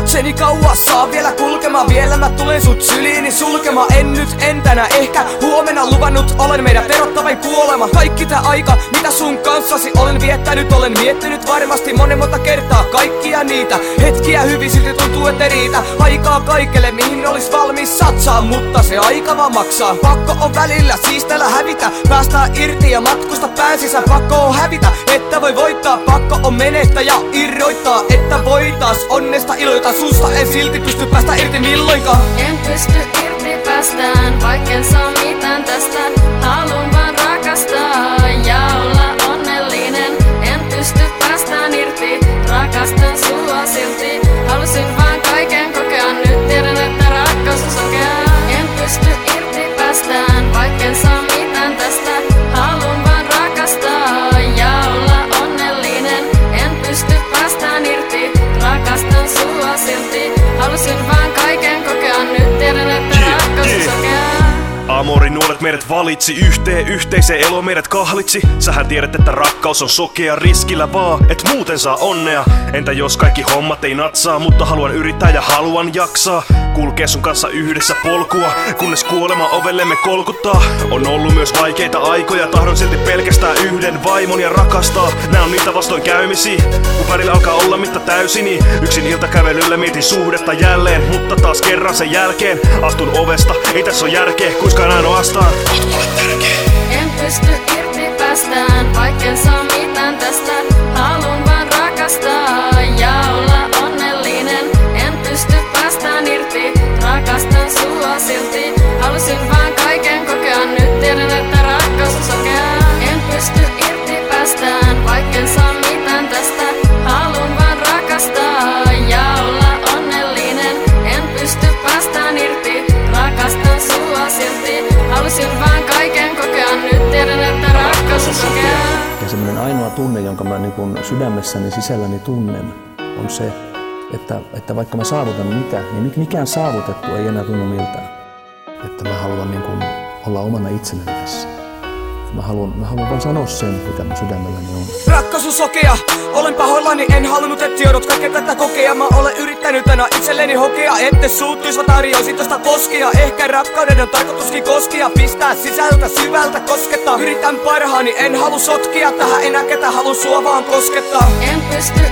katseni kauas, saa vielä kulkemaan. Vielä mä tulen sut syliini sulkemaan. En nyt, en tänä, ehkä huomenna luvannut. Olen meidän perottavain kuolema. Kaikki tää aika, mitä sun kanssasi olen viettänyt. Olen miettinyt varmasti monta kertaa kaikkia niitä hetkiä. Hyvin silti tuntuu, et ei riitä aikaa kaikelle, mihin olis valmis satsaa. Mutta se aika vaan maksaa. Pakko on välillä siistellä hävitä. Päästään irti ja matkusta pään sisään. Pakko on hävitä, että voi voittaa. Pakko on menettää ja irroittaa, että voi taas onnesta iloita. Susta en silti pysty päästä irti milloinkaan. En pysty irti päästään, vaikken saa mitään tästä. Haluun vaan rakastaa ja olla onnellinen. En pysty päästään irti, rakastan sua silti. Halusin vaan kaiken kokea, nyt tiedän, että rakkaus on sokea. En pysty irti päästään, vaikken saa mitään tästä. Haluun vaan rakastaa ja olla onnellinen. En pysty päästään irti, rakastan sua silti. Halusin vaan kaiken kokea, nyt tiedän, että rakkaus on sokea. Amorin nuolet meidät valitsi yhteiseen elo meidät kahlitsi. Sähän tiedät, että rakkaus on sokea, riskillä vaan, et muuten saa onnea. Entä jos kaikki hommat ei natsaa, mutta haluan yrittää ja haluan jaksaa. Kulkee sun kanssa yhdessä polkua, kunnes kuolema ovellemme kolkuttaa. On ollut myös vaikeita aikoja, tahdon silti pelkästään yhden vaimon ja rakastaa. Nää on niitä vastoinkäymisiä, kun välillä alkaa olla mitta täysin. Niin yksin iltakävelyllä mietin suhdetta jälleen, mutta taas kerran sen jälkeen astun ovesta, ei tässä oo järkeä, kuiskaan ainoastaan. Oot mulle tärkeä. En pysty irti päästään, vaikken saa mitään tästä. Haluun vaan rakastaa ja olla onnellinen. En pysty päästään irti, rakastan sua silti. Halusin vaan kaiken kokea, nyt tiedän, että rakkaus on sokea. En pysty irti päästään, vaikken saa mitään tästä. Haluun vaan rakastaa ja olla onnellinen. En pysty päästään irti, rakastan sua silti. Halusin vaan kaiken kokea, nyt tiedän, että rakkaus on sokea. Ja semmoinen ainoa tunne, jonka mä niin kun sydämessäni sisälläni tunnen, on se, että vaikka mä saavutan mitä, niin mikään saavutettu ei enää tunnu miltään. Että mä haluan niin kun olla omana itsenäni tässä. Mä haluan vaan sanoa sen, mitä mun sydämelläni on. Rakkaus on sokea, olen pahoillani, en halunnut, et joudut kaikkea tätä kokea. Mä olen yrittänyt aina itselleni hokea, ette suuttuis, mä tarjoisin tosta koskia. Ehkä rakkauden on tarkoituskin koskia, pistää sisältä syvältä koskettaa. Yritän parhaani, en halua sotkia tähän enää ketä, halun sua vaan koskettaa. En pysty